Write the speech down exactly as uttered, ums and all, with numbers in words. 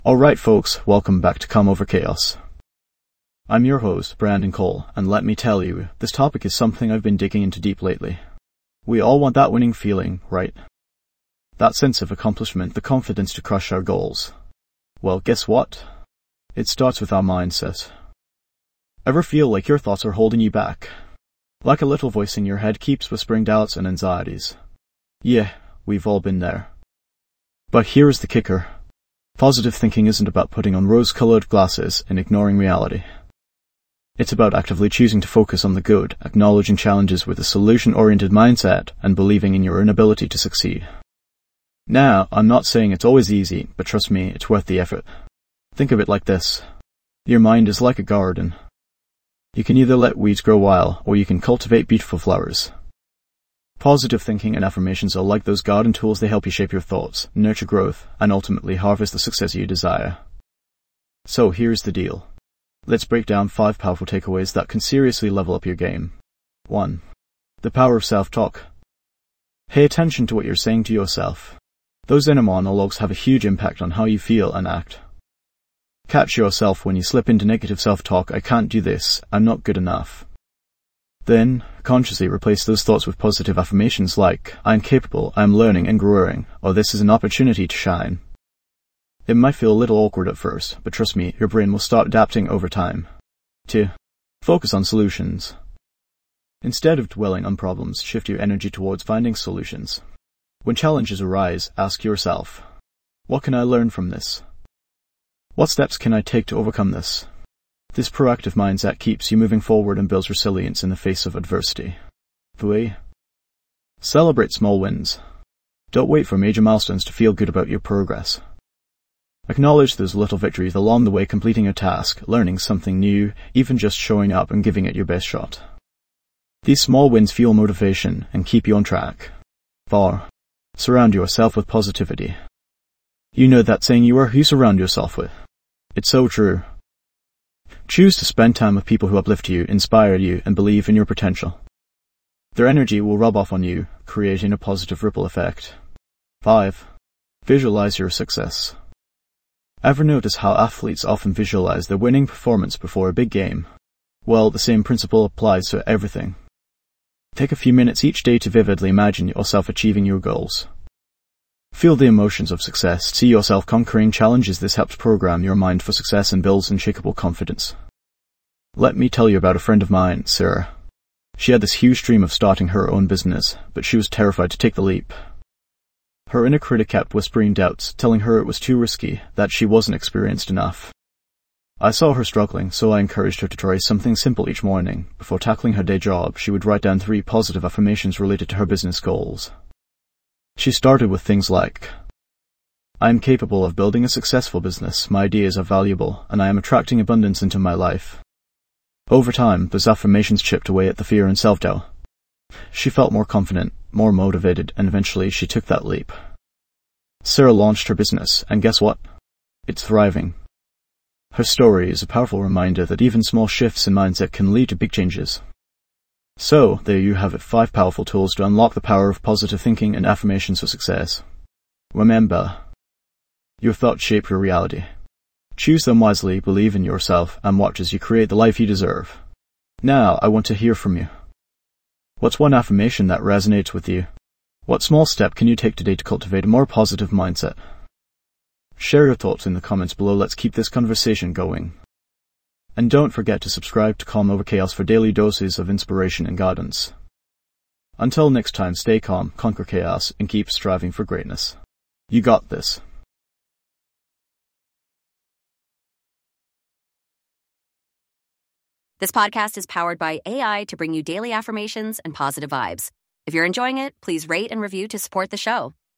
Alright folks, welcome back to Calm Over Chaos. I'm your host, Brandon Cole, and let me tell you, this topic is something I've been digging into deep lately. We all want that winning feeling, right? That sense of accomplishment, the confidence to crush our goals. Well, guess what? It starts with our mindset. Ever feel like your thoughts are holding you back? Like a little voice in your head keeps whispering doubts and anxieties. Yeah, we've all been there. But here's the kicker. Positive thinking isn't about putting on rose-colored glasses and ignoring reality. It's about actively choosing to focus on the good, acknowledging challenges with a solution-oriented mindset, and believing in your own ability to succeed. Now, I'm not saying it's always easy, but trust me, it's worth the effort. Think of it like this. Your mind is like a garden. You can either let weeds grow wild, or you can cultivate beautiful flowers. Positive thinking and affirmations are like those garden tools. They help you shape your thoughts, nurture growth, and ultimately harvest the success you desire. So here's the deal. Let's break down five powerful takeaways that can seriously level up your game. one. The power of self-talk. Pay attention to what you're saying to yourself. Those inner monologues have a huge impact on how you feel and act. Catch yourself when you slip into negative self-talk. I can't do this. I'm not good enough. Then, consciously replace those thoughts with positive affirmations like, I am capable, I am learning and growing, or this is an opportunity to shine. It might feel a little awkward at first, but trust me, your brain will start adapting over time. two. Focus on solutions. Instead of dwelling on problems, shift your energy towards finding solutions. When challenges arise, ask yourself, what can I learn from this? What steps can I take to overcome this? This proactive mindset keeps you moving forward and builds resilience in the face of adversity. three. Celebrate small wins. Don't wait for major milestones to feel good about your progress. Acknowledge those little victories along the way, completing a task, learning something new, even just showing up and giving it your best shot. These small wins fuel motivation and keep you on track. four. Surround yourself with positivity. You know that saying, you are who you surround yourself with. It's so true. Choose to spend time with people who uplift you, inspire you, and believe in your potential. Their energy will rub off on you, creating a positive ripple effect. five. Visualize your success. Ever notice how athletes often visualize their winning performance before a big game? Well, the same principle applies to everything. Take a few minutes each day to vividly imagine yourself achieving your goals. Feel the emotions of success, see yourself conquering challenges. This helps program your mind for success and builds unshakable confidence. Let me tell you about a friend of mine, Sarah. She had this huge dream of starting her own business, but she was terrified to take the leap. Her inner critic kept whispering doubts, telling her it was too risky, that she wasn't experienced enough. I saw her struggling, so I encouraged her to try something simple each morning. Before tackling her day job, she would write down three positive affirmations related to her business goals. She started with things like, I am capable of building a successful business, my ideas are valuable, and I am attracting abundance into my life. Over time, those affirmations chipped away at the fear and self-doubt. She felt more confident, more motivated, and eventually she took that leap. Sarah launched her business, and guess what? It's thriving. Her story is a powerful reminder that even small shifts in mindset can lead to big changes. So, there you have it, five powerful tools to unlock the power of positive thinking and affirmations for success. Remember, your thoughts shape your reality. Choose them wisely, believe in yourself, and watch as you create the life you deserve. Now, I want to hear from you. What's one affirmation that resonates with you? What small step can you take today to cultivate a more positive mindset? Share your thoughts in the comments below. Let's keep this conversation going. And don't forget to subscribe to Calm Over Chaos for daily doses of inspiration and guidance. Until next time, stay calm, conquer chaos, and keep striving for greatness. You got this. This podcast is powered by A I to bring you daily affirmations and positive vibes. If you're enjoying it, please rate and review to support the show.